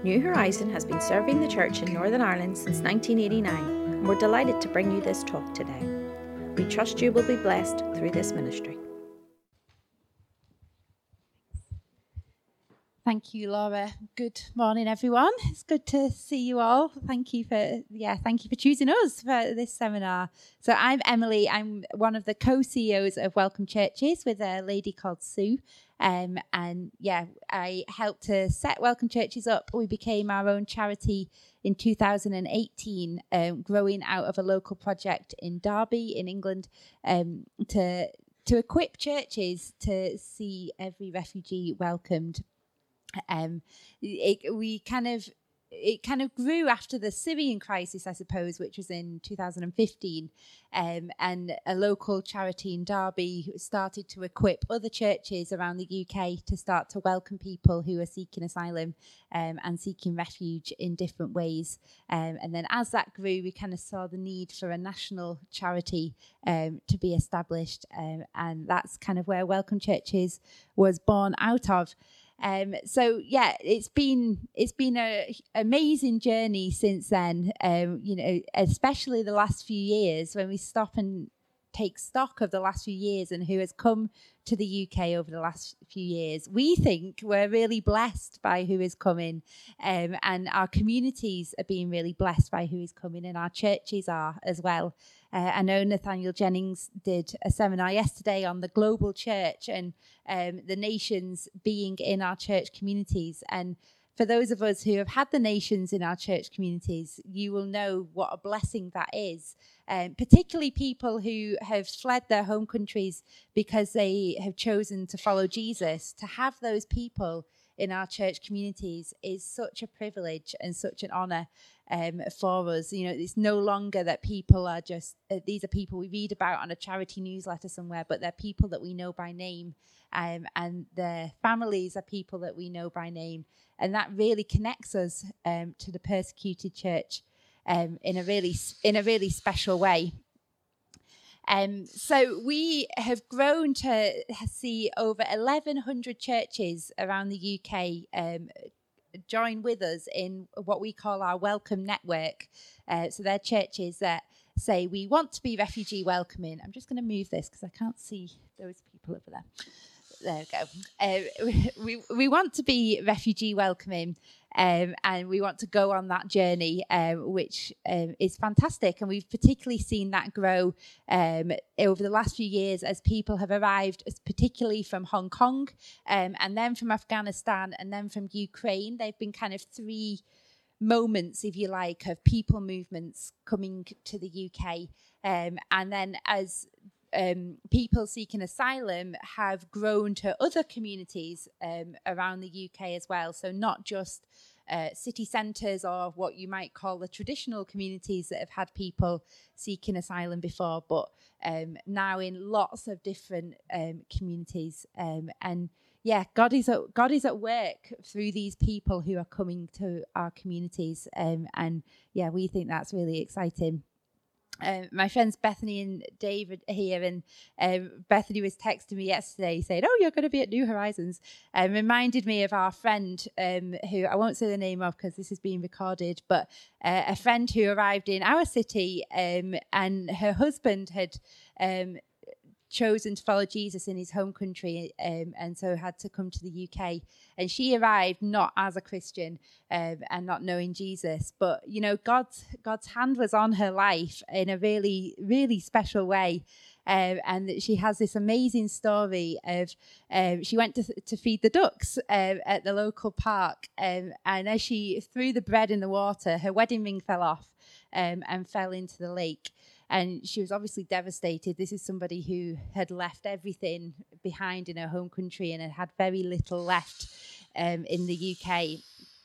New Horizon has been serving the church in Northern Ireland since 1989, and we're delighted to bring you this talk today. We trust you will be blessed through this ministry. Thank you, Laura. Good morning, everyone. It's good to see you all. Thank you for choosing us for this seminar. So I'm Emily. I'm one of the co-CEOs of Welcome Churches with a lady called Sue. I helped to set Welcome Churches up. We became our own charity in 2018, growing out of a local project in Derby in England to equip churches to see every refugee welcomed. It kind of grew after the Syrian crisis, I suppose, which was in 2015, and a local charity in Derby started to equip other churches around the UK to start to welcome people who are seeking asylum and seeking refuge in different ways. And then as that grew, we kind of saw the need for a national charity to be established, and that's kind of where Welcome Churches was born out of. It's been an amazing journey since then. Especially the last few years, when we stop and take stock of the last few years and who has come to the UK over the last few years. We think we're really blessed by who is coming, and our communities are being really blessed by who is coming, and our churches are as well. I know Nathaniel Jennings did a seminar yesterday on the global church and the nations being in our church communities. And for those of us who have had the nations in our church communities, you will know what a blessing that is. Particularly people who have fled their home countries because they have chosen to follow Jesus. To have those people in our church communities is such a privilege and such an honour for us. You know, it's no longer that people are just, these are people we read about on a charity newsletter somewhere, but they're people that we know by name, and their families are people that we know by name. And that really connects us to the persecuted church in a really special way. So we have grown to see over 1,100 churches around the UK join with us in what we call our Welcome Network. So they're churches that say we want to be refugee welcoming. I'm just going to move this because I can't see those people over there. There we go. We want to be refugee welcoming, and we want to go on that journey, which is fantastic. And we've particularly seen that grow over the last few years as people have arrived, particularly from Hong Kong, and then from Afghanistan, and then from Ukraine. They've been kind of three moments, if you like, of people movements coming to the UK. And then as people seeking asylum have grown to other communities around the UK as well. So not just city centres or what you might call the traditional communities that have had people seeking asylum before, but now in lots of different communities. God is at work through these people who are coming to our communities. We think that's really exciting. My friends Bethany and David are here, and Bethany was texting me yesterday saying, "Oh, you're going to be at New Horizons," and reminded me of our friend who I won't say the name of because this is being recorded, but a friend who arrived in our city, and her husband had chosen to follow Jesus in his home country, and so had to come to the UK. And she arrived not as a Christian and not knowing Jesus, but you know, God's hand was on her life in a really, really special way. And she has this amazing story of she went to feed the ducks at the local park, and as she threw the bread in the water, her wedding ring fell off and fell into the lake. And she was obviously devastated. This is somebody who had left everything behind in her home country and had very little left in the UK.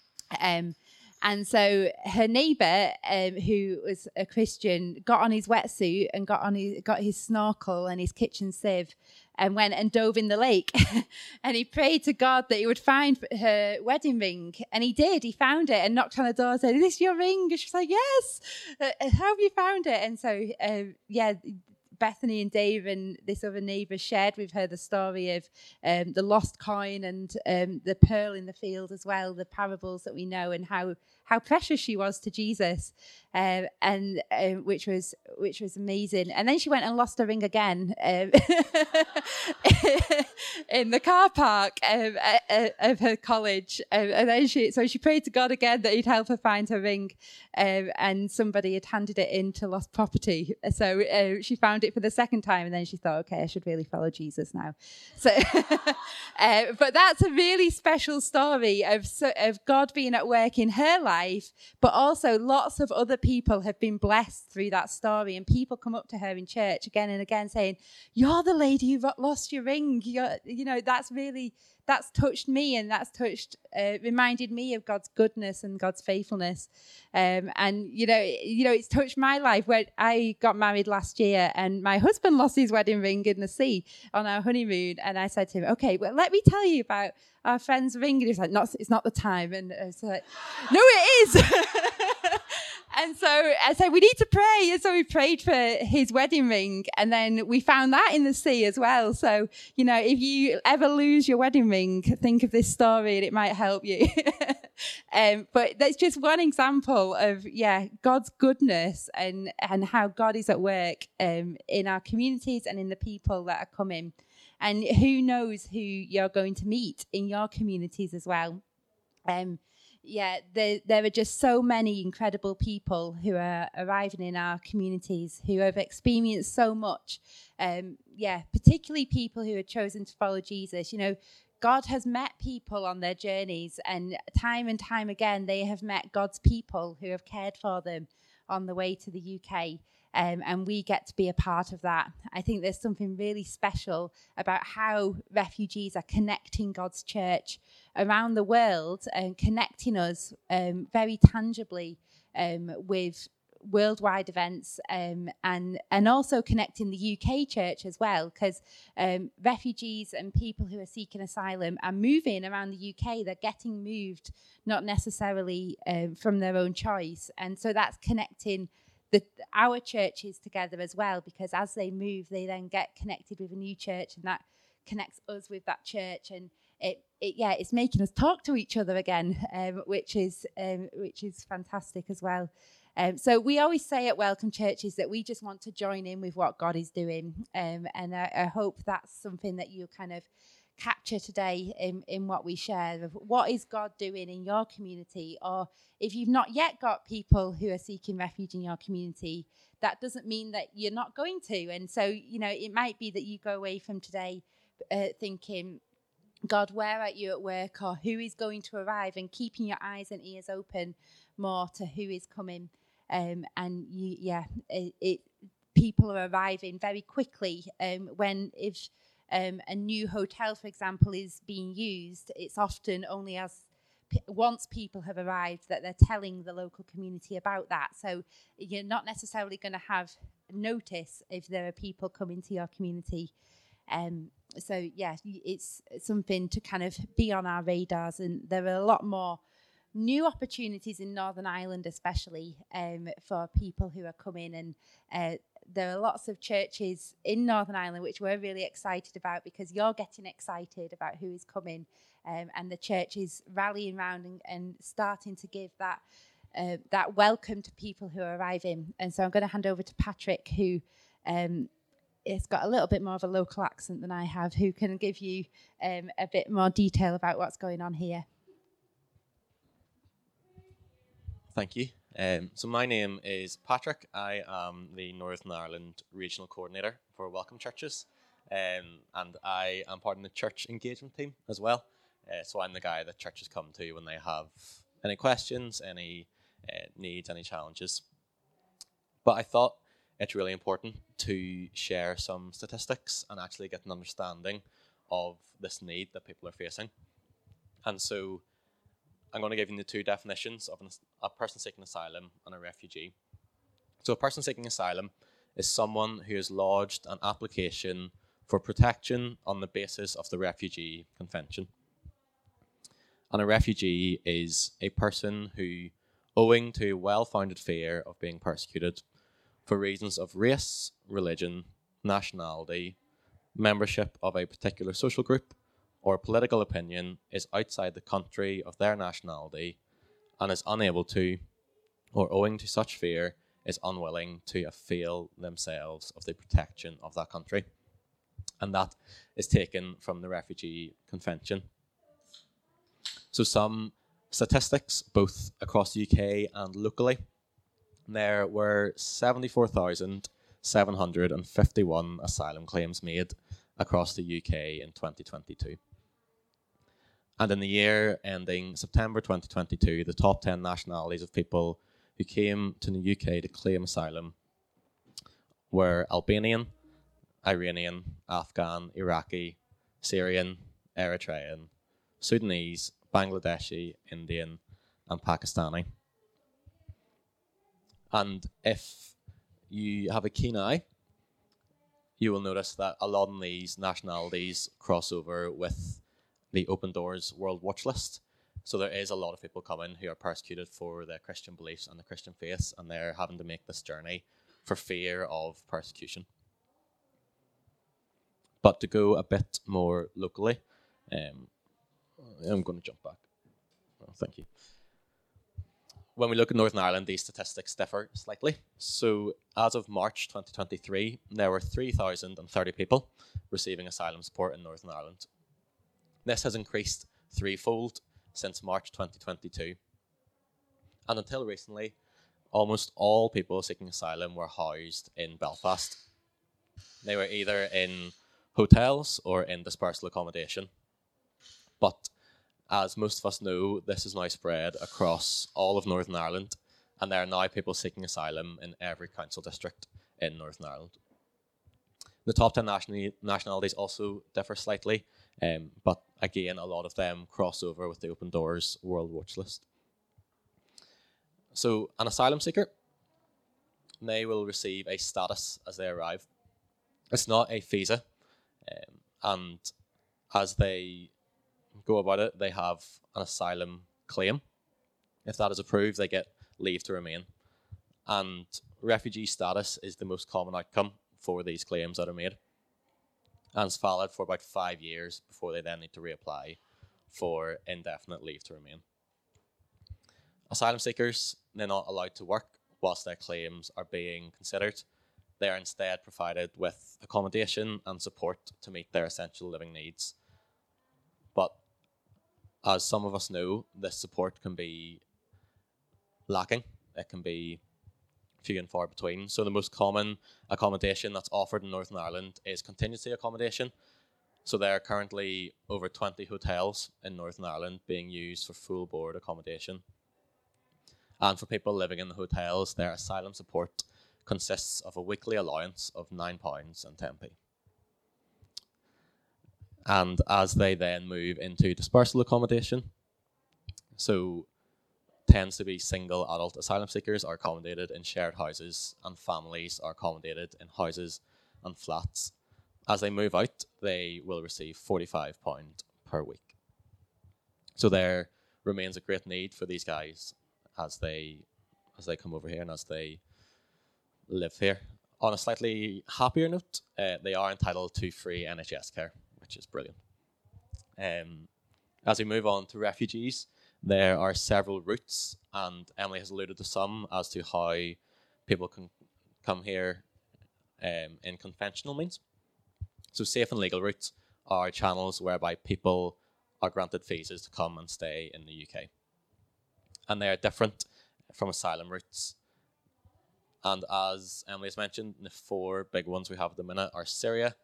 And so her neighbour, who was a Christian, got on his wetsuit and got his snorkel and his kitchen sieve and went and dove in the lake. And he prayed to God that he would find her wedding ring. And he did. He found it and knocked on the door and said, "Is this your ring?" And she's like, "Yes. How have you found it?" And so, Bethany and Dave and this other neighbour shared with her the story of the lost coin and the pearl in the field as well, the parables that we know, and how precious she was to Jesus, and which was amazing. And then she went and lost her ring again in the car park of her college, and then she prayed to God again that He'd help her find her ring, and somebody had handed it in to lost property. So she found it for the second time, and then she thought, okay, I should really follow Jesus now. So, but that's a really special story of God being at work in her life, but also lots of other people have been blessed through that story, and people come up to her in church again and again saying, "You're the lady who lost your ring." That's touched me, and that's reminded me of God's goodness and God's faithfulness. And it's touched my life. When I got married last year, and my husband lost his wedding ring in the sea on our honeymoon, and I said to him, "Okay, well, let me tell you about our friend's ring." And he was like, "No, it's not the time." And I was like, "No, it is." And so I said, we need to pray. And so we prayed for his wedding ring. And then we found that in the sea as well. So, if you ever lose your wedding ring, think of this story and it might help you. But that's just one example of, God's goodness and how God is at work in our communities and in the people that are coming. And who knows who you're going to meet in your communities as well. There are just so many incredible people who are arriving in our communities who have experienced so much. Particularly people who have chosen to follow Jesus. God has met people on their journeys, and time again, they have met God's people who have cared for them on the way to the UK. And we get to be a part of that. I think there's something really special about how refugees are connecting God's church around the world and connecting us very tangibly with worldwide events and also connecting the UK church as well, because refugees and people who are seeking asylum are moving around the UK. They're getting moved, not necessarily from their own choice. And so that's connecting our churches together as well, because as they move, they then get connected with a new church, and that connects us with that church, and it's making us talk to each other again, which is fantastic as well. So we always say at Welcome Churches that we just want to join in with what God is doing, and I hope that's something that you kind of capture today in what we share of what is God doing in your community. Or if you've not yet got people who are seeking refuge in your community, that doesn't mean that you're not going to. And so, it might be that you go away from today thinking, God, where are you at work, or who is going to arrive, and keeping your eyes and ears open more to who is coming. People are arriving very quickly. If a new hotel, for example, is being used, it's often only once people have arrived that they're telling the local community about that. So you're not necessarily going to have notice if there are people coming to your community. It's something to kind of be on our radars, and there are a lot more new opportunities in Northern Ireland, especially for people who are coming. And there are lots of churches in Northern Ireland which we're really excited about, because you're getting excited about who is coming, and the church is rallying around and starting to give that welcome to people who are arriving. And so I'm going to hand over to Patrick, who has got a little bit more of a local accent than I have, who can give you a bit more detail about what's going on here. Thank you. So my name is Patrick. I am the Northern Ireland Regional Coordinator for Welcome Churches, and I am part of the church engagement team as well. So I'm the guy that churches come to when they have any questions, any needs, any challenges. But I thought it's really important to share some statistics and actually get an understanding of this need that people are facing. And so I'm going to give you the two definitions of a person seeking asylum and a refugee. So a person seeking asylum is someone who has lodged an application for protection on the basis of the Refugee Convention. And a refugee is a person who, owing to a well-founded fear of being persecuted for reasons of race, religion, nationality, membership of a particular social group, or political opinion is outside the country of their nationality and is unable to, or owing to such fear, is unwilling to avail themselves of the protection of that country. And that is taken from the Refugee Convention. So some statistics, both across the UK and locally. There were 74,751 asylum claims made across the UK in 2022. And in the year ending September 2022, the top 10 nationalities of people who came to the UK to claim asylum were Albanian, Iranian, Afghan, Iraqi, Syrian, Eritrean, Sudanese, Bangladeshi, Indian, and Pakistani. And if you have a keen eye, you will notice that a lot of these nationalities cross over with the Open Doors World Watch List. So there is a lot of people coming who are persecuted for their Christian beliefs and the Christian faith, and they're having to make this journey for fear of persecution. But to go a bit more locally, I'm going to jump back. Oh, thank you. When we look at Northern Ireland, these statistics differ slightly. So as of March 2023, there were 3,030 people receiving asylum support in Northern Ireland. This has increased threefold since March 2022. And until recently, almost all people seeking asylum were housed in Belfast. They were either in hotels or in dispersal accommodation. But as most of us know, this is now spread across all of Northern Ireland, and there are now people seeking asylum in every council district in Northern Ireland. The top 10 nationalities also differ slightly, but again, a lot of them cross over with the Open Doors World Watch List. So an asylum seeker, they will receive a status as they arrive. It's not a visa, and as they go about it, they have an asylum claim. If that is approved, they get leave to remain. And refugee status is the most common outcome for these claims that are made. And it's valid for about 5 years before they then need to reapply for indefinite leave to remain. Asylum seekers, they're not allowed to work whilst their claims are being considered. They are instead provided with accommodation and support to meet their essential living needs. But as some of us know, this support can be lacking. It can be few and far between. So the most common accommodation that's offered in Northern Ireland is contingency accommodation. So there are currently over 20 hotels in Northern Ireland being used for full board accommodation. And for people living in the hotels, their asylum support consists of a weekly allowance of £9.10. And as they then move into dispersal accommodation, so tends to be single adult asylum seekers are accommodated in shared houses, and families are accommodated in houses and flats. As they move out, they will receive £45 per week. So there remains a great need for these guys as they come over here and as they live here. On a slightly happier note, they are entitled to free NHS care, which is brilliant. As we move on to refugees, there are several routes, and Emily has alluded to some as to how people can come here in conventional means. So safe and legal routes are channels whereby people are granted visas to come and stay in the UK. And they are different from asylum routes. And as Emily has mentioned, the four big ones we have at the minute are Syria,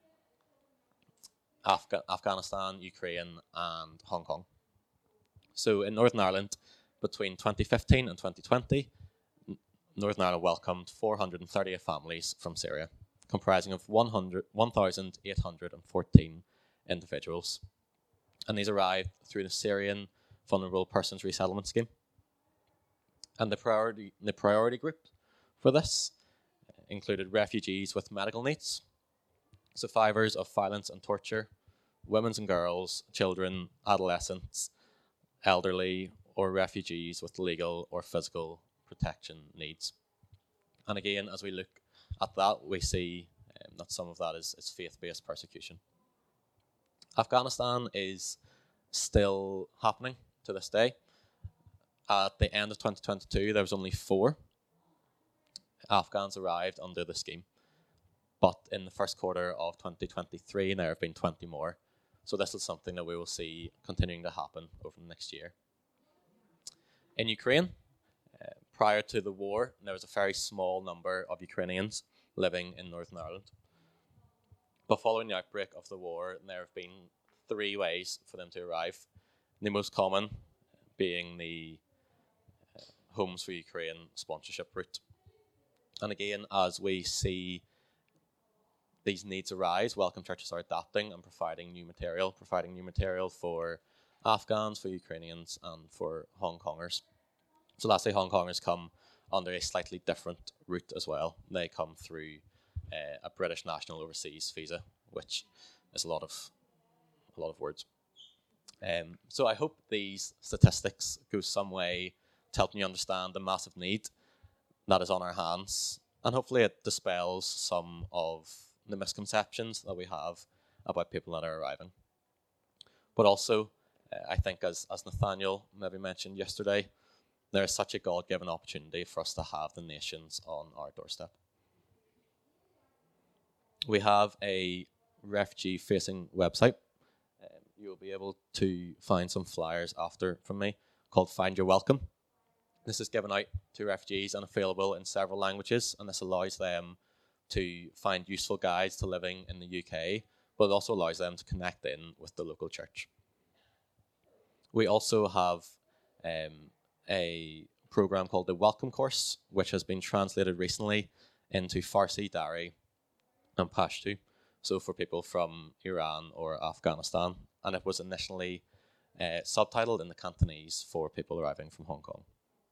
Afghanistan, Ukraine, and Hong Kong. So in Northern Ireland, between 2015 and 2020, Northern Ireland welcomed 438 families from Syria, comprising of 1,814 individuals. And these arrived through the Syrian Vulnerable Persons Resettlement Scheme. And the priority group for this included refugees with medical needs, survivors of violence and torture, women and girls, children, adolescents, elderly, or refugees with legal or physical protection needs. And again, as we look at that, we see that some of that is faith-based persecution. Afghanistan is still happening to this day. At the end of 2022, there was only 4 Afghans arrived under the scheme. But in the first quarter of 2023, there have been 20 more. So this is something that we will see continuing to happen over the next year. In Ukraine, prior to the war, there was a very small number of Ukrainians living in Northern Ireland. But following the outbreak of the war, there have been 3 ways for them to arrive. The most common being the Homes for Ukraine sponsorship route. And again, as we see these needs arise, Welcome Churches are adapting and providing new material for Afghans, for Ukrainians, and for Hong Kongers. So lastly, Hong Kongers come under a slightly different route as well. They come through a British national overseas visa, which is a lot of words. So I hope these statistics go some way to helping you understand the massive need that is on our hands, and hopefully it dispels some of the misconceptions that we have about people that are arriving. But also, I think as Nathaniel maybe mentioned yesterday, there is such a God-given opportunity for us to have the nations on our doorstep. We have a refugee-facing website. You'll be able to find some flyers after from me called Find Your Welcome. This is given out to refugees and available in several languages, and this allows them to find useful guides to living in the UK, but it also allows them to connect in with the local church. We also have a program called the Welcome Course, which has been translated recently into Farsi, Dari, and Pashto, so for people from Iran or Afghanistan, and it was initially subtitled in the Cantonese for people arriving from Hong Kong.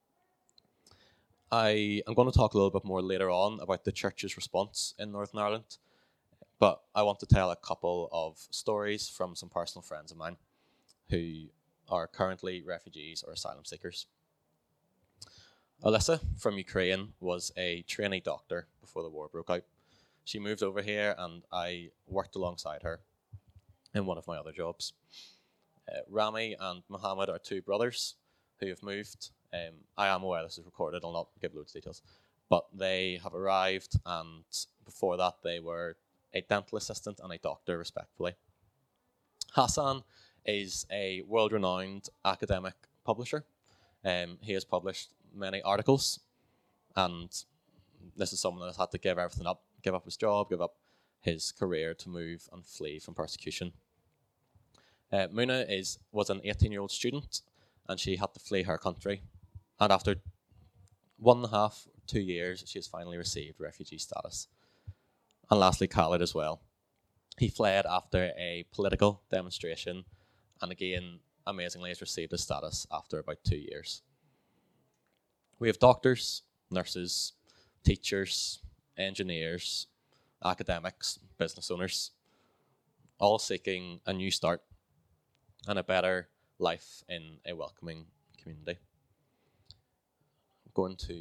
I am going to talk a little bit more later on about the church's response in Northern Ireland, but I want to tell a couple of stories from some personal friends of mine who are currently refugees or asylum seekers. Alyssa from Ukraine was a trainee doctor before the war broke out. She moved over here and I worked alongside her in one of my other jobs. Rami and Mohammed are 2 brothers who have moved. I am aware this is recorded, I'll not give loads of details, but they have arrived, and before that they were a dental assistant and a doctor respectively. Hassan is a world-renowned academic publisher. He has published many articles, and this is someone that has had to give everything up, give up his job, give up his career to move and flee from persecution. Muna was an 18-year-old student, and she had to flee her country. And after 1.5, 2 years, she has finally received refugee status. And lastly, Khalid as well. He fled after a political demonstration, and again, amazingly, has received his status after about 2 years. We have doctors, nurses, teachers, engineers, academics, business owners, all seeking a new start and a better life in a welcoming community. I'm going to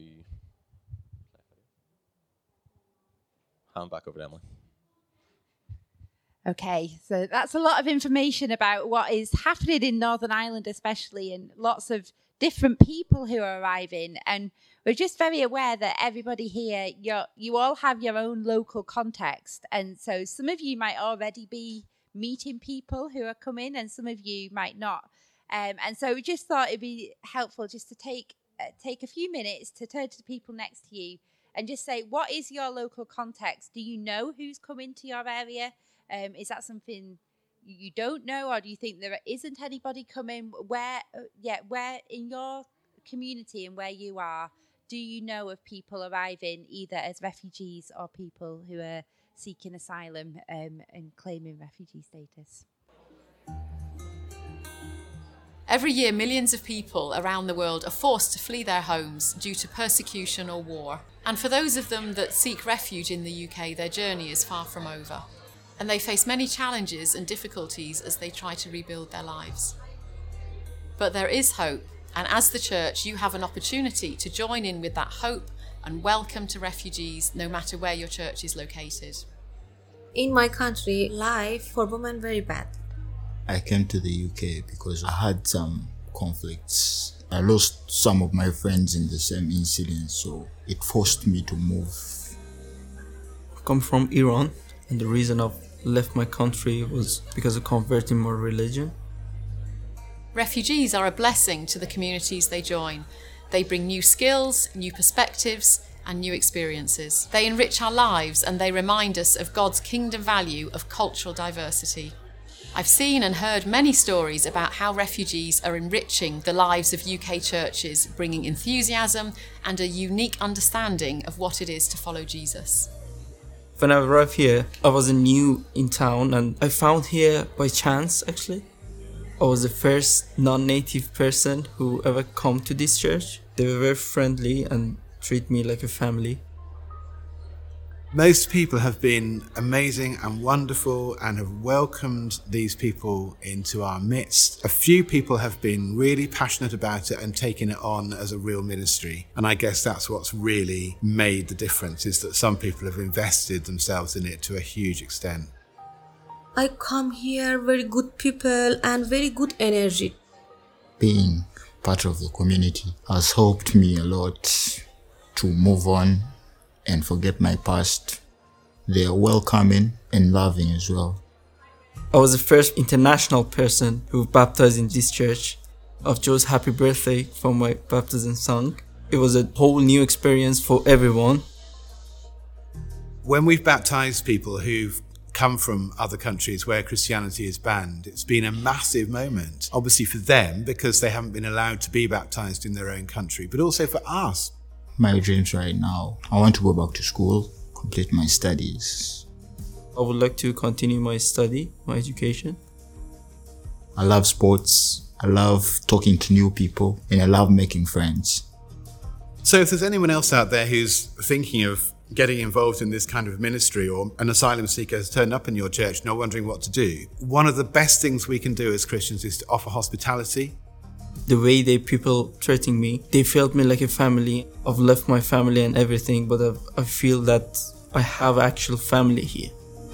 hand back over to Emily. Okay, so that's a lot of information about what is happening in Northern Ireland especially, and lots of different people who are arriving. And we're just very aware that everybody here, you all have your own local context. And so some of you might already be meeting people who are coming, and some of you might not. And so we just thought it'd be helpful just to take a few minutes to turn to the people next to you and just say, what is your local context? Do you know who's coming to your area? Is that something you don't know, or do you think there isn't anybody coming? Where in your community and where you are, do you know of people arriving either as refugees or people who are seeking asylum and claiming refugee status? Every year, millions of people around the world are forced to flee their homes due to persecution or war. And for those of them that seek refuge in the UK, their journey is far from over. And they face many challenges and difficulties as they try to rebuild their lives. But there is hope, and as the church, you have an opportunity to join in with that hope and welcome to refugees, no matter where your church is located. In my country, life for women very bad. I came to the UK because I had some conflicts. I lost some of my friends in the same incident, so it forced me to move. I come from Iran, and the reason I've left my country was because of converting my religion. Refugees are a blessing to the communities they join. They bring new skills, new perspectives, and new experiences. They enrich our lives and they remind us of God's kingdom value of cultural diversity. I've seen and heard many stories about how refugees are enriching the lives of UK churches, bringing enthusiasm and a unique understanding of what it is to follow Jesus. When I arrived here, I wasn't new in town, and I found here by chance actually. I was the first non-native person who ever come to this church. They were very friendly and treat me like a family. Most people have been amazing and wonderful and have welcomed these people into our midst. A few people have been really passionate about it and taken it on as a real ministry. And I guess that's what's really made the difference, is that some people have invested themselves in it to a huge extent. I come here, very good people and very good energy. Being part of the community has helped me a lot to move on and forget my past. They are welcoming and loving as well. I was the first international person who baptized in this church. I've chose Happy Birthday for my baptism song. It was a whole new experience for everyone. When we've baptized people who've come from other countries where Christianity is banned, it's been a massive moment, obviously for them because they haven't been allowed to be baptized in their own country, but also for us. My dreams right now, I want to go back to school, complete my studies. I would like to continue my study, my education. I love sports, I love talking to new people, and I love making friends. So if there's anyone else out there who's thinking of getting involved in this kind of ministry, or an asylum seeker has turned up in your church not wondering what to do, one of the best things we can do as Christians is to offer hospitality. The way people treating me, they felt me like a family. I've left my family and everything, but I feel that I have actual family here.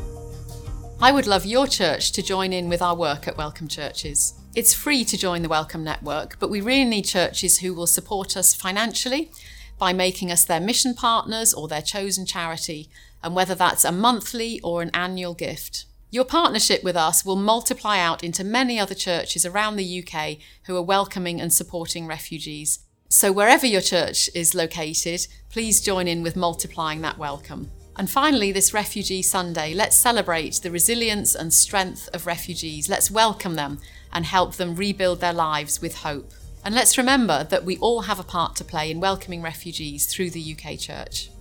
I would love your church to join in with our work at Welcome Churches. It's free to join the Welcome Network, but we really need churches who will support us financially by making us their mission partners or their chosen charity, and whether that's a monthly or an annual gift. Your partnership with us will multiply out into many other churches around the UK who are welcoming and supporting refugees. So wherever your church is located, please join in with multiplying that welcome. And finally, this Refugee Sunday, let's celebrate the resilience and strength of refugees. Let's welcome them and help them rebuild their lives with hope. And let's remember that we all have a part to play in welcoming refugees through the UK Church.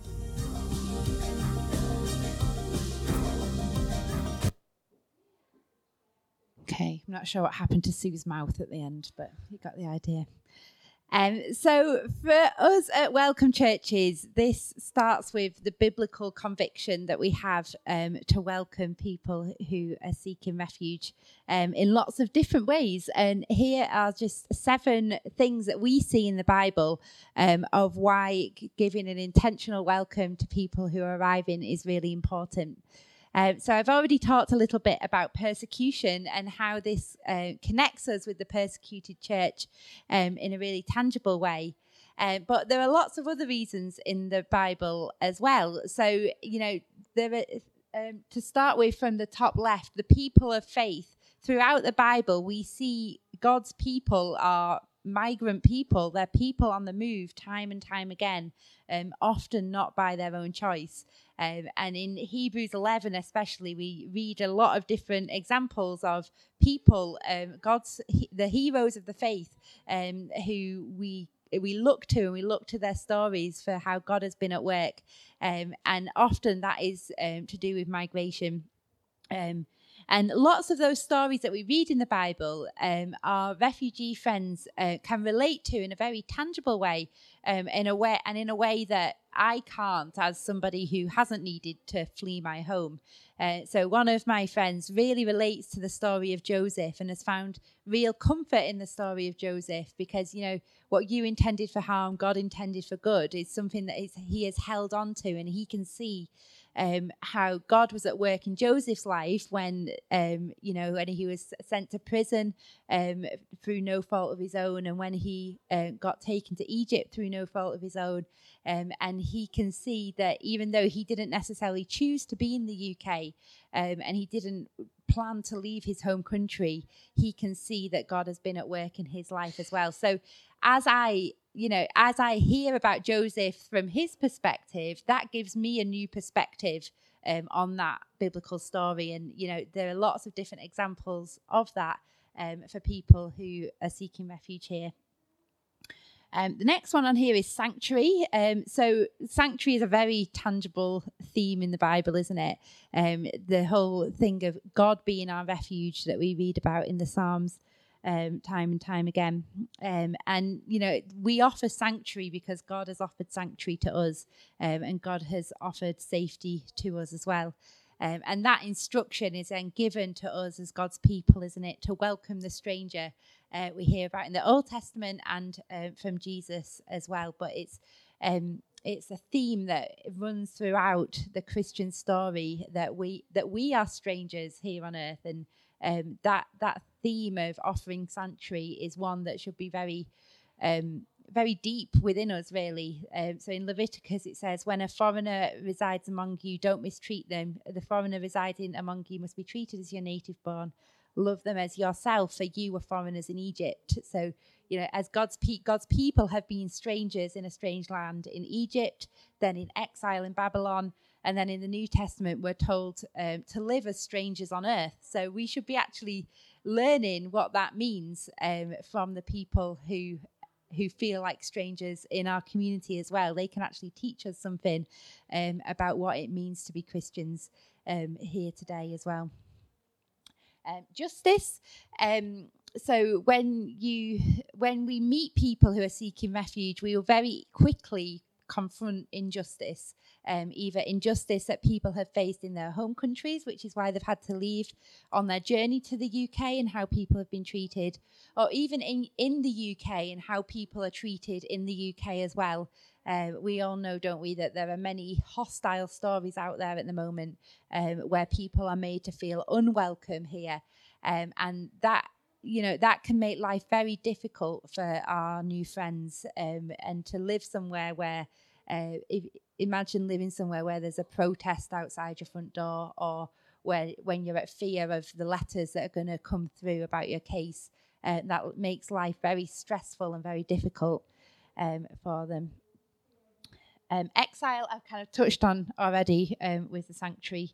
Okay, I'm not sure what happened to Sue's mouth at the end, but you got the idea. So for us at Welcome Churches, this starts with the biblical conviction that we have to welcome people who are seeking refuge in lots of different ways. And here are just 7 things that we see in the Bible of why giving an intentional welcome to people who are arriving is really important. So I've already talked a little bit about persecution and how this connects us with the persecuted church in a really tangible way. But there are lots of other reasons in the Bible as well. So, there are, to start with from the top left, the people of faith. Throughout the Bible, we see God's people are migrant people. They're people on the move time and time again, often not by their own choice. And in Hebrews 11 especially, we read a lot of different examples of people, the heroes of the faith, who we look to, and we look to their stories for how God has been at work. And often that is to do with migration. And lots of those stories that we read in the Bible, our refugee friends can relate to in a very tangible way, in a way that I can't, as somebody who hasn't needed to flee my home. So one of my friends really relates to the story of Joseph and has found real comfort in the story of Joseph, because, what you intended for harm, God intended for good, is something that he has held on to, and he can see how God was at work in Joseph's life when when he was sent to prison through no fault of his own, and when he got taken to Egypt through no fault of his own. And he can see that even though he didn't necessarily choose to be in the UK, and he didn't plan to leave his home country, he can see that God has been at work in his life as well. So as I hear about Joseph from his perspective, that gives me a new perspective on that biblical story. And, there are lots of different examples of that for people who are seeking refuge here. The next one on here is sanctuary. So sanctuary is a very tangible theme in the Bible, isn't it? The whole thing of God being our refuge that we read about in the Psalms time and time again. And we offer sanctuary because God has offered sanctuary to us, and God has offered safety to us as well. And that instruction is then given to us as God's people, isn't it, to welcome the stranger. We hear about in the Old Testament and from Jesus as well. But it's a theme that runs throughout the Christian story, that we are strangers here on earth, and that theme of offering sanctuary is one that should be very very deep within us, really. So in Leviticus it says, when a foreigner resides among you, don't mistreat them. The foreigner residing among you must be treated as your native born. Love them as yourself, for you were foreigners in Egypt. So, as God's people have been strangers in a strange land in Egypt, then in exile in Babylon, and then in the New Testament we're told to live as strangers on earth. So we should be actually learning what that means from the people who feel like strangers in our community as well. They can actually teach us something about what it means to be Christians here today as well. Justice. So when we meet people who are seeking refuge, we will very quickly confront injustice, either injustice that people have faced in their home countries, which is why they've had to leave on their journey to the UK and how people have been treated, or even in the UK and how people are treated in the UK as well. We all know, don't we, that there are many hostile stories out there at the moment where people are made to feel unwelcome here, and that can make life very difficult for our new friends, and to live somewhere where imagine living somewhere where there's a protest outside your front door, or when you're at fear of the letters that are going to come through about your case. That makes life very stressful and very difficult for them. Exile, I've kind of touched on already with the sanctuary,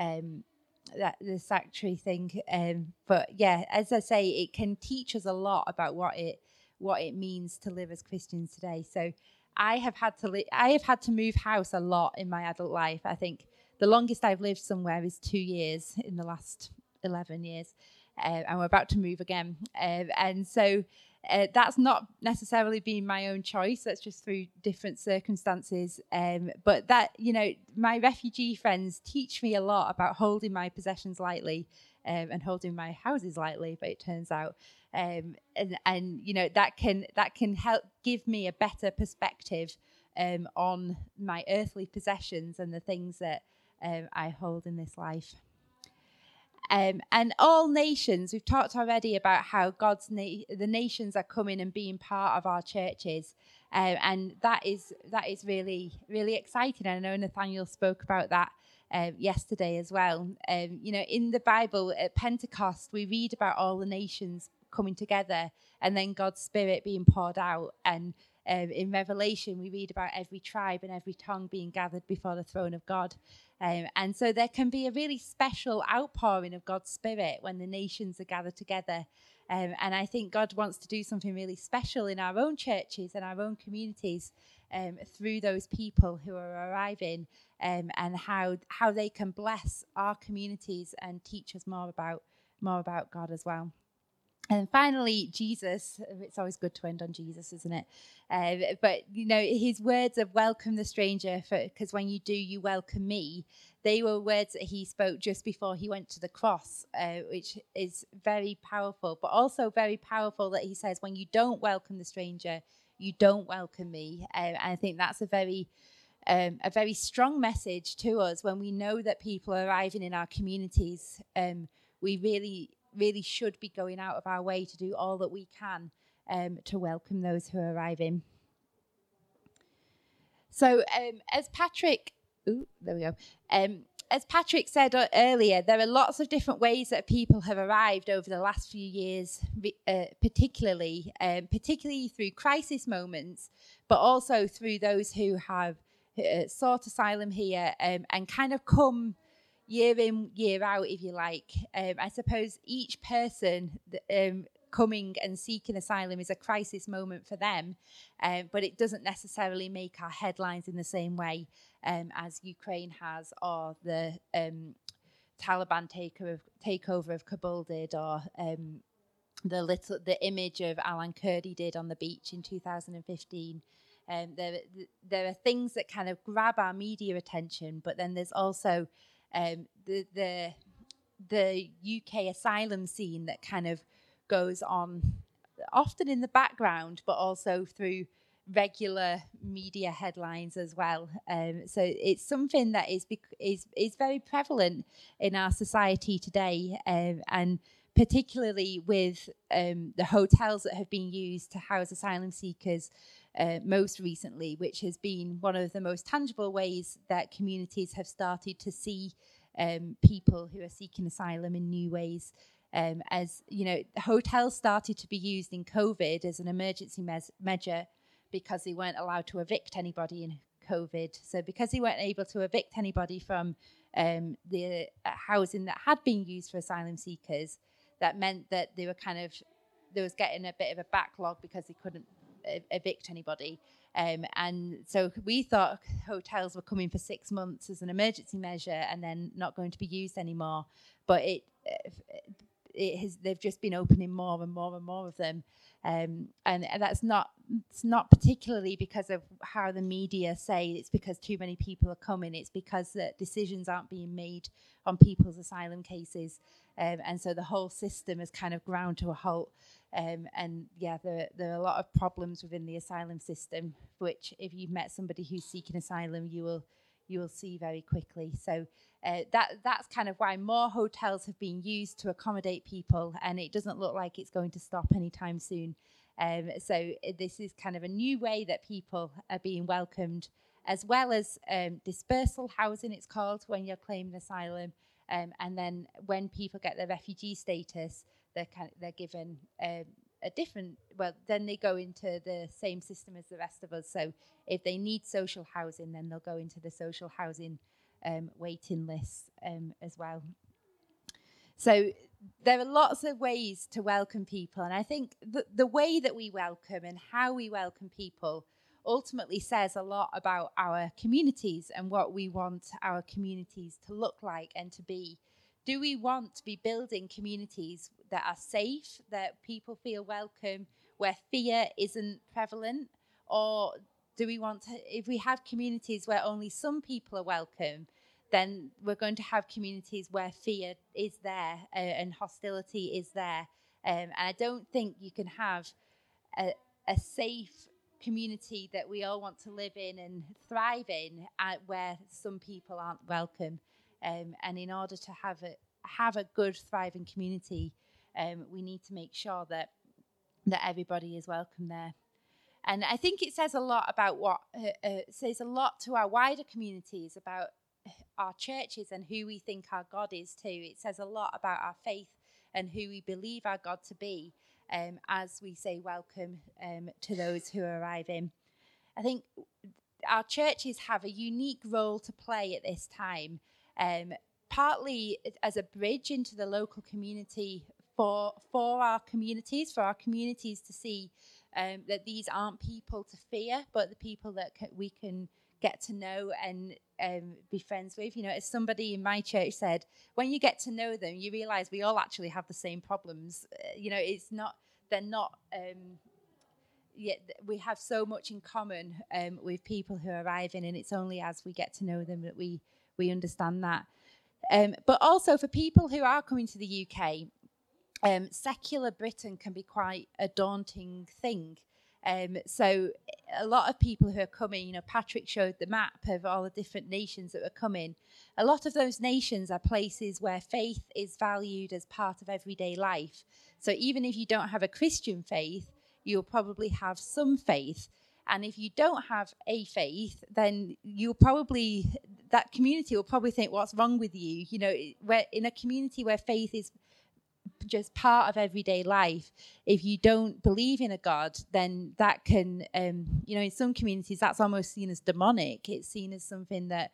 the sanctuary thing. But yeah, as I say, it can teach us a lot about what it means to live as Christians today. So I have had to move house a lot in my adult life. I think the longest I've lived somewhere is 2 years in the last 11 years, and we're about to move again. And so that's not necessarily been my own choice. That's just through different circumstances. But that, my refugee friends teach me a lot about holding my possessions lightly, and holding my houses lightly, but it turns out. And that can help give me a better perspective on my earthly possessions and the things that I hold in this life. And all nations, we've talked already about how the nations are coming and being part of our churches, and that is really, really exciting. I know Nathaniel spoke about that yesterday as well. In the Bible at Pentecost, we read about all the nations coming together and then God's Spirit being poured out. And in Revelation, we read about every tribe and every tongue being gathered before the throne of God. And so there can be a really special outpouring of God's Spirit when the nations are gathered together. And I think God wants to do something really special in our own churches and our own communities through those people who are arriving, and how they can bless our communities and teach us more about God as well. And finally, Jesus. It's always good to end on Jesus, isn't it? But, his words of welcome the stranger, because when you do, you welcome me. They were words that he spoke just before he went to the cross, which is very powerful, but also very powerful that he says, when you don't welcome the stranger, you don't welcome me. And I think that's a very a very strong message to us when we know that people are arriving in our communities. We really should be going out of our way to do all that we can to welcome those who are arriving. So as Patrick said earlier, there are lots of different ways that people have arrived over the last few years, particularly through crisis moments, but also through those who have sought asylum here and kind of come year in, year out, if you like. I suppose each person coming and seeking asylum is a crisis moment for them, but it doesn't necessarily make our headlines in the same way as Ukraine has, or the Taliban takeover of Kabul did, or the image of Alan Kurdi did on the beach in 2015. There are things that kind of grab our media attention, but then there's also the UK asylum scene that kind of goes on often in the background, but also through regular media headlines as well. So it's something that is very prevalent in our society today, and particularly with the hotels that have been used to house asylum seekers most recently, which has been one of the most tangible ways that communities have started to see people who are seeking asylum in new ways. As you know, hotels started to be used in COVID as an emergency measure because they weren't allowed to evict anybody in COVID. So because they weren't able to evict anybody from the housing that had been used for asylum seekers, that meant that they was getting a bit of a backlog because they couldn't evict anybody. And so we thought hotels were coming for 6 months as an emergency measure and then not going to be used anymore. But they've just been opening more and more and more of them, and it's not particularly because of how the media say it's because too many people are coming. It's because the decisions aren't being made on people's asylum cases, and so the whole system has kind of ground to a halt. And yeah, there are a lot of problems within the asylum system, which if you've met somebody who's seeking asylum, you will see very quickly. So that's kind of why more hotels have been used to accommodate people, and it doesn't look like it's going to stop anytime soon. So this is kind of a new way that people are being welcomed, as well as dispersal housing, it's called, when you're claiming asylum. And then when people get their refugee status, they're given a different, well, then they go into the same system as the rest of us. So if they need social housing, then they'll go into the social housing waiting lists as well. So there are lots of ways to welcome people. And I think the way that we welcome and how we welcome people ultimately says a lot about our communities and what we want our communities to look like and to be. Do we want to be building communities that are safe, that people feel welcome, where fear isn't prevalent? Or do we want to, if we have communities where only some people are welcome, then we're going to have communities where fear is there and hostility is there. And I don't think you can have a safe community that we all want to live in and thrive in where some people aren't welcome. And in order to have a good, thriving community, we need to make sure that everybody is welcome there. And I think it says a lot about says a lot to our wider communities about our churches and who we think our God is too. It says a lot about our faith and who we believe our God to be, as we say welcome to those who are arriving. I think our churches have a unique role to play at this time, partly as a bridge into the local community for our communities to see that these aren't people to fear, but the people that we can get to know and be friends with. You know, as somebody in my church said, when you get to know them, you realize we all actually have the same problems. We have so much in common with people who are arriving, and it's only as we get to know them that we understand that. But also for people who are coming to the UK, secular Britain can be quite a daunting thing. So a lot of people who are coming, Patrick showed the map of all the different nations that were coming. A lot of those nations are places where faith is valued as part of everyday life. So even if you don't have a Christian faith, you'll probably have some faith. And if you don't have a faith, then that community will probably think, what's wrong with you? Where in a community where faith is just part of everyday life, if you don't believe in a God, then that can, in some communities, that's almost seen as demonic. It's seen as something that,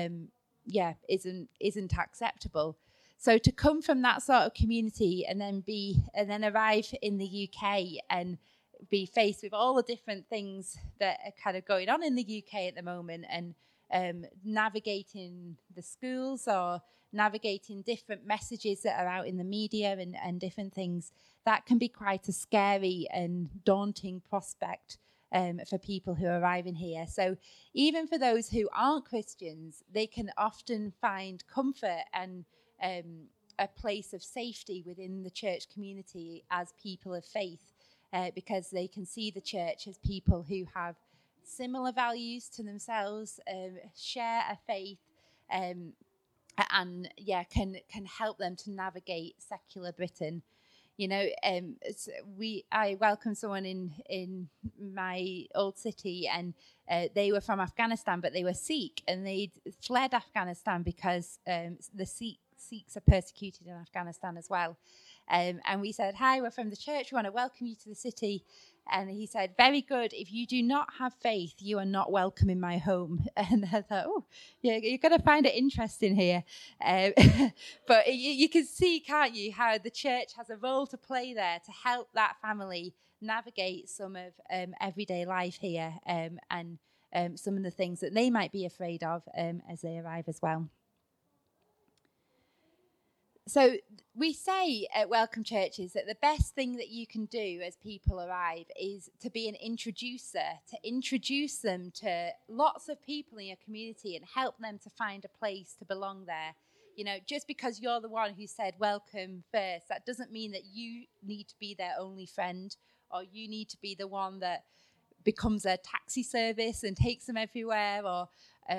isn't acceptable. So to come from that sort of community and then arrive in the UK and be faced with all the different things that are kind of going on in the UK at the moment, and navigating the schools or navigating different messages that are out in the media and different things, that can be quite a scary and daunting prospect for people who are arriving here. So even for those who aren't Christians, they can often find comfort and a place of safety within the church community as people of faith, because they can see the church as people who have similar values to themselves, share a faith, and can help them to navigate secular Britain. I welcomed someone in my old city, and they were from Afghanistan, but they were Sikh, and they'd fled Afghanistan because the Sikhs are persecuted in Afghanistan as well. And we said, hi, we're from the church, we want to welcome you to the city. And he said, very good. If you do not have faith, you are not welcome in my home. And I thought, you're going to find it interesting here. But you can see, can't you, how the church has a role to play there to help that family navigate some of everyday life here, and some of the things that they might be afraid of as they arrive as well. So we say at Welcome Churches that the best thing that you can do as people arrive is to be an introducer, to introduce them to lots of people in your community and help them to find a place to belong there. Just because you're the one who said welcome first, that doesn't mean that you need to be their only friend, or you need to be the one that becomes a taxi service and takes them everywhere, or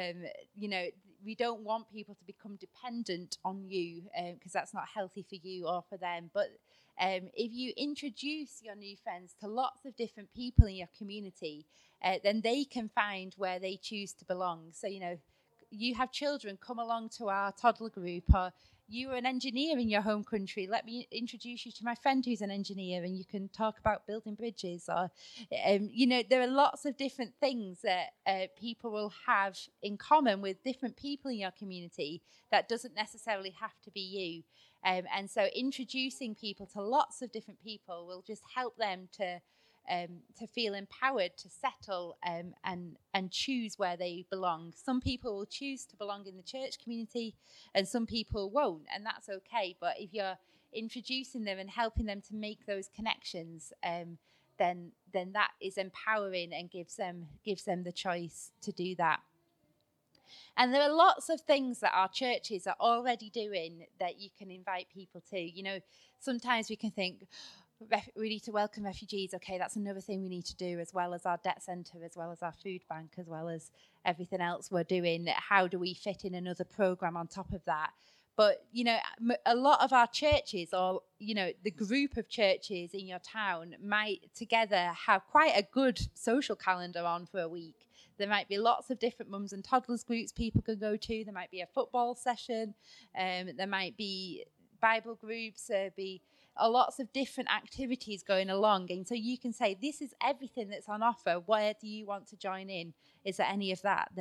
we don't want people to become dependent on you, because that's not healthy for you or for them. But if you introduce your new friends to lots of different people in your community, then they can find where they choose to belong. So, you have children, come along to our toddler group, or you are an engineer in your home country, let me introduce you to my friend who's an engineer, and you can talk about building bridges. Or, there are lots of different things that people will have in common with different people in your community that doesn't necessarily have to be you. And so introducing people to lots of different people will just help them to feel empowered to settle and choose where they belong. Some people will choose to belong in the church community, and some people won't, and that's okay. But if you're introducing them and helping them to make those connections, then that is empowering and gives them the choice to do that. And there are lots of things that our churches are already doing that you can invite people to. Sometimes we can think, we need to welcome refugees. Okay, that's another thing we need to do, as well as our debt centre, as well as our food bank, as well as everything else we're doing. How do we fit in another programme on top of that? But, a lot of our churches, or, the group of churches in your town might together have quite a good social calendar on for a week. There might be lots of different mums and toddlers groups people can go to. There might be a football session. There might be Bible groups. There'll be lots of different activities going along. And so you can say, this is everything that's on offer. Where do you want to join in? Is there any of that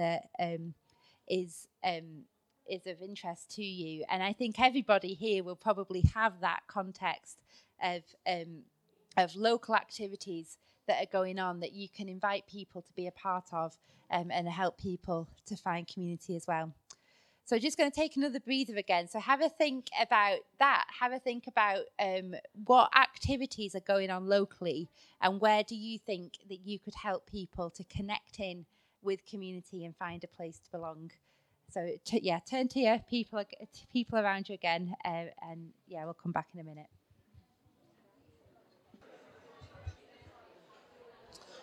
is of interest to you? And I think everybody here will probably have that context of local activities that are going on that you can invite people to be a part of, and help people to find community as well. So just going to take another breather again. So have a think about that. Have a think about what activities are going on locally, and where do you think that you could help people to connect in with community and find a place to belong. So turn to your people around you again, and we'll come back in a minute.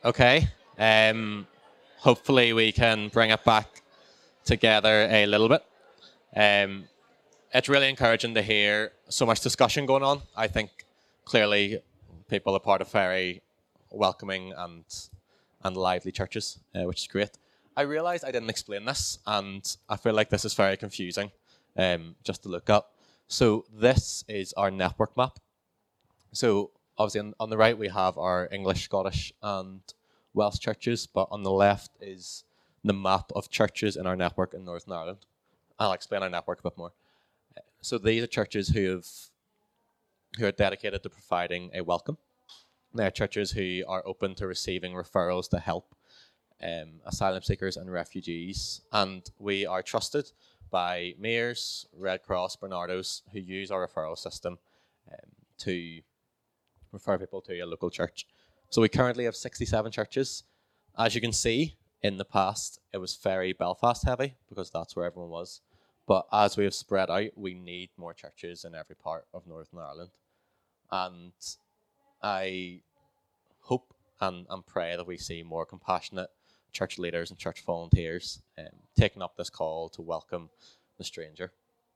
Okay. Hopefully we can bring it back together a little bit. It's really encouraging to hear so much discussion going on. I think clearly people are part of very welcoming and lively churches, which is great. I realised I didn't explain this, and I feel like this is very confusing just to look up. So this is our network map. So obviously on the right we have our English, Scottish and Welsh churches, but on the left is the map of churches in our network in Northern Ireland. I'll explain our network a bit more. So these are churches who are dedicated to providing a welcome. They're churches who are open to receiving referrals to help asylum seekers and refugees. And we are trusted by mayors, Red Cross, Barnardos, who use our referral system to refer people to a local church. So we currently have 67 churches. As you can see, in the past, it was very Belfast heavy because that's where everyone was. But as we have spread out, we need more churches in every part of Northern Ireland. And I hope and pray that we see more compassionate church leaders and church volunteers taking up this call to welcome the stranger.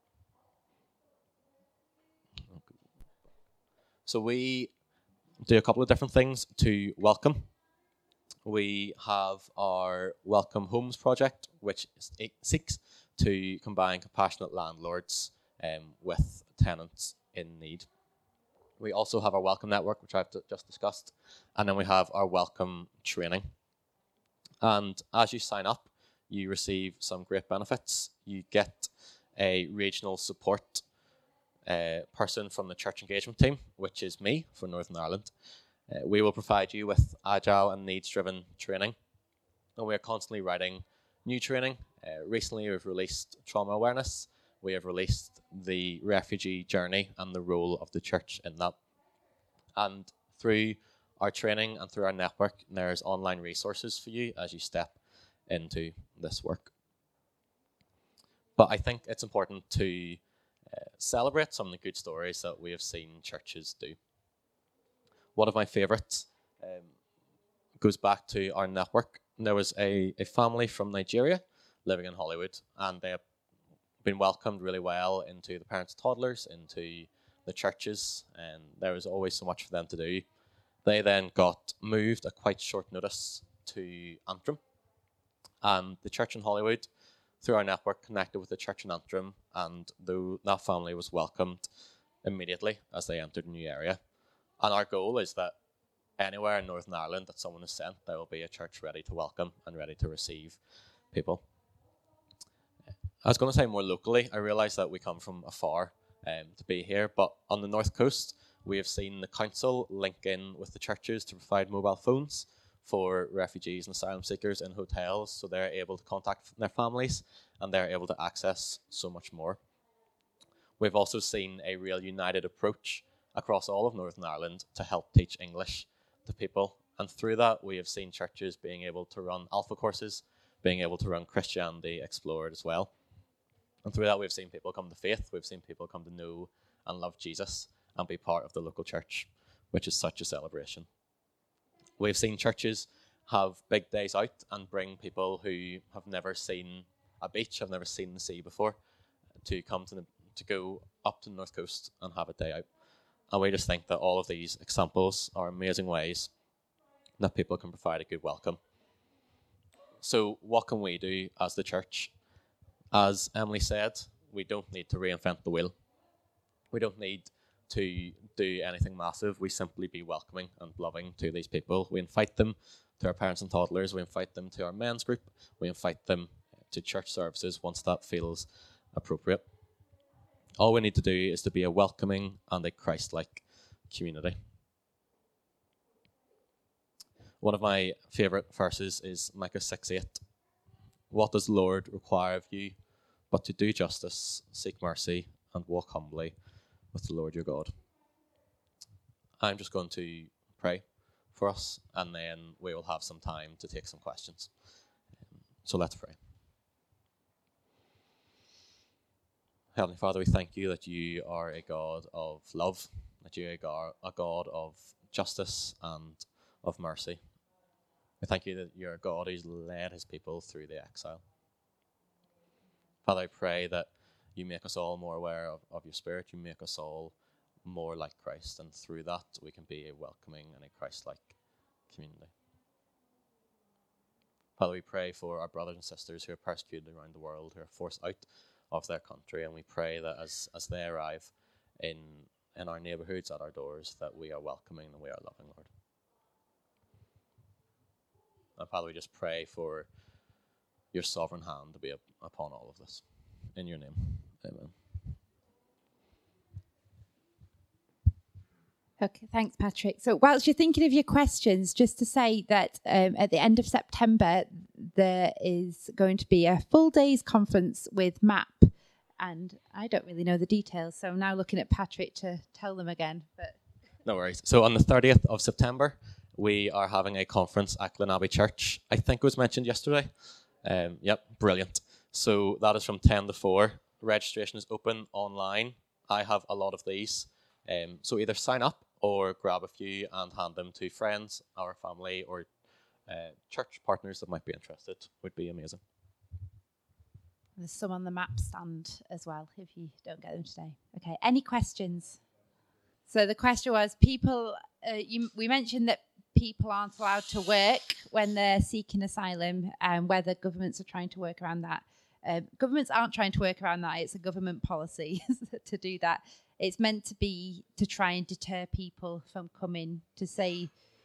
So we do a couple of different things to welcome. We have our Welcome Homes project, which seeks to combine compassionate landlords with tenants in need. We also have our Welcome Network, which I've just discussed, and then we have our Welcome Training. And as you sign up, you receive some great benefits. You get a regional support person from the church engagement team, which is me for Northern Ireland. We will provide you with agile and needs-driven training, and we are constantly writing new training. Recently, we've released trauma awareness. We have released the refugee journey and the role of the church in that. And through our training and through our network, there's online resources for you as you step into this work. But I think it's important to celebrate some of the good stories that we have seen churches do. One of my favourites goes back to our network. There was a family from Nigeria living in Hollywood, and they have been welcomed really well into the parents' toddlers, into the churches, and there was always so much for them to do. They then got moved at quite short notice to Antrim, and the church in Hollywood, through our network, connected with the church in Antrim, and that family was welcomed immediately as they entered a new area. And our goal is that anywhere in Northern Ireland that someone is sent, there will be a church ready to welcome and ready to receive people. I was going to say more locally. I realise that we come from afar to be here, but on the North Coast, we have seen the council link in with the churches to provide mobile phones for refugees and asylum seekers in hotels, so they're able to contact their families and they're able to access so much more. We've also seen a real united approach across all of Northern Ireland to help teach English to people, and through that we have seen churches being able to run alpha courses, being able to run Christianity Explored as well. And through that we've seen people come to faith, we've seen people come to know and love Jesus and be part of the local church, which is such a celebration. We've seen churches have big days out and bring people who have never seen a beach, have never seen the sea before, to come to go up to the North Coast and have a day out. And we just think that all of these examples are amazing ways that people can provide a good welcome. So what can we do as the church? As Emily said, we don't need to reinvent the wheel. We don't need to do anything massive. We simply be welcoming and loving to these people. We invite them to our parents and toddlers. We invite them to our men's group. We invite them to church services once that feels appropriate. All we need to do is to be a welcoming and a Christ-like community. One of my favourite verses is Micah 6:8. What does the Lord require of you but to do justice, seek mercy, and walk humbly with the Lord your God? I'm just going to pray for us, and then we will have some time to take some questions. So let's pray. Heavenly Father, we thank you that you are a God of love, that you are a God of justice and of mercy. We thank you that you're a God who's led his people through the exile. Father, I pray that you make us all more aware of your Spirit. You make us all more like Christ, and through that we can be a welcoming and a Christ-like community. Father, we pray for our brothers and sisters who are persecuted around the world, who are forced out of their country, and we pray that as they arrive in our neighbourhoods, at our doors, that we are welcoming and we are loving, Lord. And Father, we just pray for your sovereign hand to be upon all of this. In your name, amen. Okay, thanks, Patrick. So whilst you're thinking of your questions, just to say that at the end of September, there is going to be a full day's conference with MAP. And I don't really know the details, so I'm now looking at Patrick to tell them again. But no worries. So on the 30th of September, we are having a conference at Glen Abbey Church. I think it was mentioned yesterday. Yep, brilliant. So that is from 10 to 4. Registration is open online. I have a lot of these. So either sign up or grab a few and hand them to friends, our family, or church partners that might be interested. Would be amazing. There's some on the MAP stand as well, if you don't get them today. Okay, any questions? So the question was, people, we mentioned that people aren't allowed to work when they're seeking asylum, and whether governments are trying to work around that. Governments aren't trying to work around that. It's a government policy to do that. It's meant to be to try and deter people from coming, to say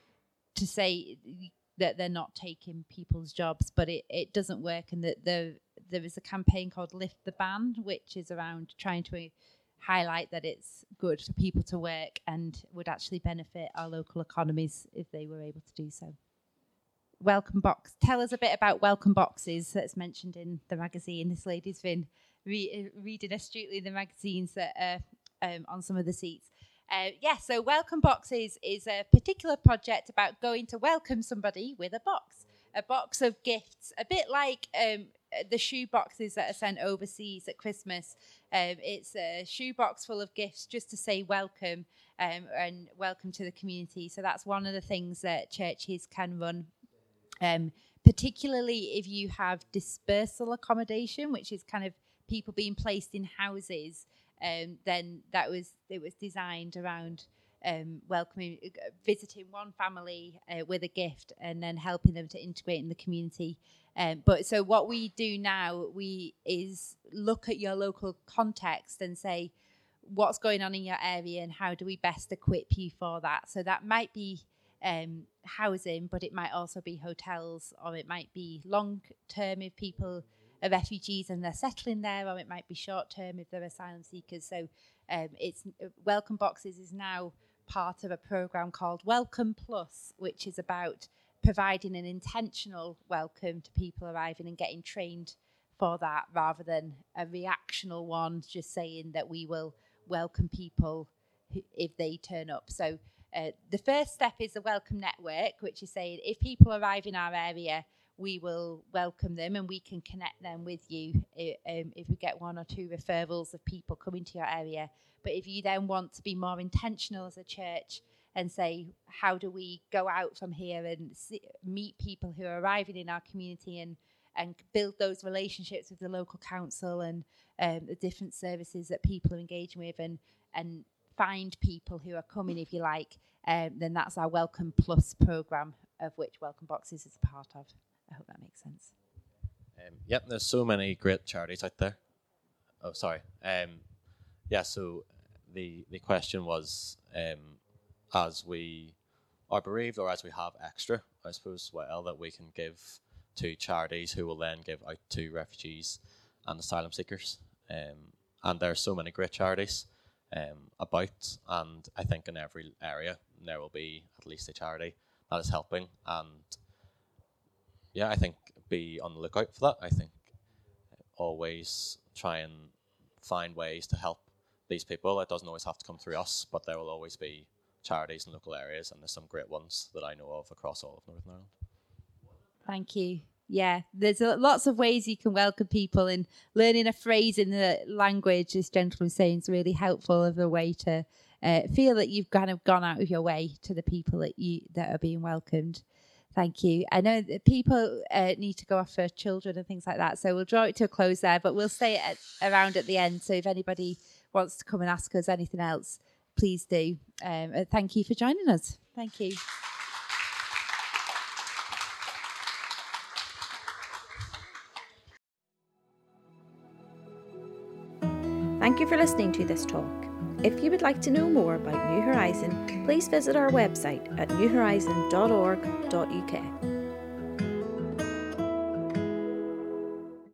that they're not taking people's jobs, but it doesn't work. And that there is a campaign called Lift the Ban, which is around trying to highlight that it's good for people to work and would actually benefit our local economies if they were able to do so. Welcome Box. Tell us a bit about Welcome Boxes that's mentioned in the magazine. This lady's been reading astutely the magazines that are on some of the seats. So Welcome Boxes is a particular project about going to welcome somebody with a box of gifts, a bit like the shoe boxes that are sent overseas at Christmas. It's a shoe box full of gifts just to say welcome and welcome to the community. So that's one of the things that churches can run, particularly if you have dispersal accommodation, which is kind of people being placed in houses. Then it was designed around welcoming, visiting one family with a gift and then helping them to integrate in the community. But so what we do now, is look at your local context and say, what's going on in your area and how do we best equip you for that? So that might be housing, but it might also be hotels, or it might be long term if people are refugees and they're settling there, or it might be short term if they're asylum seekers. So it's Welcome Boxes is now part of a program called Welcome Plus, which is about providing an intentional welcome to people arriving and getting trained for that, rather than a reactional one just saying that we will welcome people if they turn up. So the first step is the Welcome Network, which is saying if people arrive in our area, we will welcome them and we can connect them with you if we get one or two referrals of people coming to your area. But if you then want to be more intentional as a church and say, how do we go out from here and meet people who are arriving in our community and build those relationships with the local council and the different services that people are engaging with and find people who are coming, if you like, then that's our Welcome Plus programme, of which Welcome Boxes is a part of. I hope that makes sense. Yep, there's so many great charities out there. Oh, sorry. So the question was, as we are bereaved or as we have extra, I suppose, that we can give to charities who will then give out to refugees and asylum seekers. And there are so many great charities about, and I think in every area there will be at least a charity that is helping. And yeah, I think be on the lookout for that. I think always try and find ways to help these people. It doesn't always have to come through us, but there will always be charities in local areas, and there's some great ones that I know of across all of Northern Ireland. Thank you. Yeah, there's lots of ways you can welcome people, and learning a phrase in the language, this gentleman saying, is really helpful of a way to feel that you've kind of gone out of your way to the people that are being welcomed. Thank you. I know that people need to go off for children and things like that, so we'll draw it to a close there, but we'll stay around at the end. So if anybody wants to come and ask us anything else, please do. Thank you for joining us. Thank you. Thank you for listening to this talk. If you would like to know more about New Horizon, please visit our website at newhorizon.org.uk.